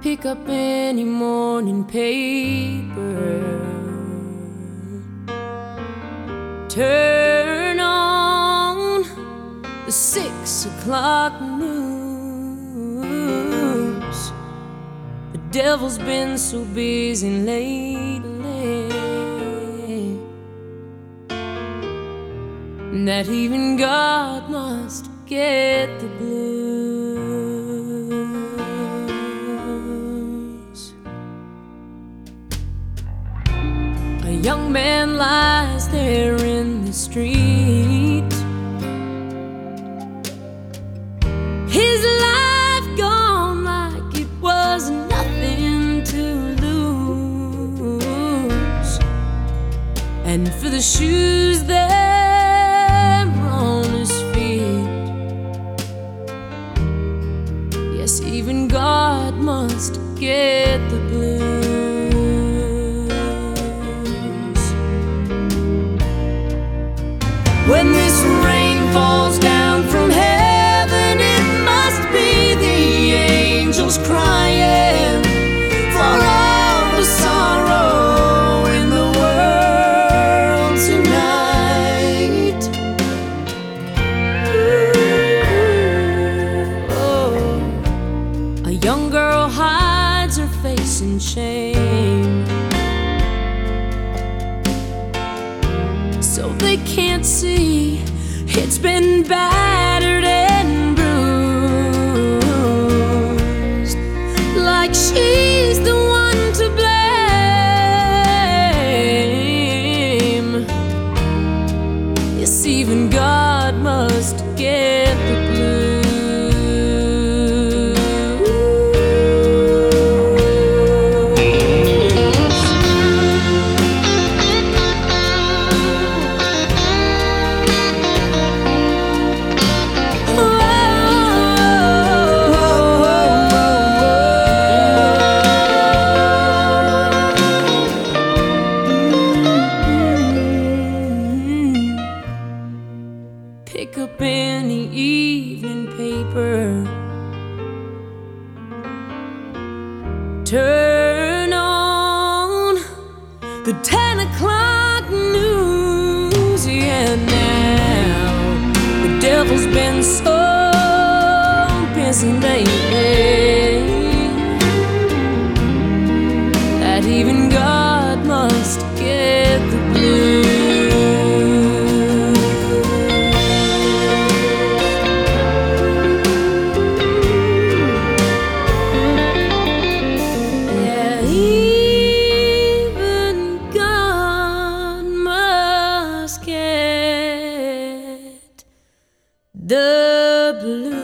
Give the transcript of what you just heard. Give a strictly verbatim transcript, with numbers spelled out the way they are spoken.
Pick up any morning paper, turn on the six o'clock news. The devil's been so busy lately that even God must get the blues. A young man lies there in the street, his life gone like it was nothing to lose. And for the shoes that even God must get the blues. When this rain falls down from heaven, it must be the angels crying for all the sorrow in the world tonight. A young girl hides her face in shame, so they can't see it's been battered and bruised, like she's the one to blame. Yes, even God must get the blues. Pick up any evening paper, turn on the ten o'clock news. Yeah, now the devil's been so busy lately that even God must get the blues. The blue.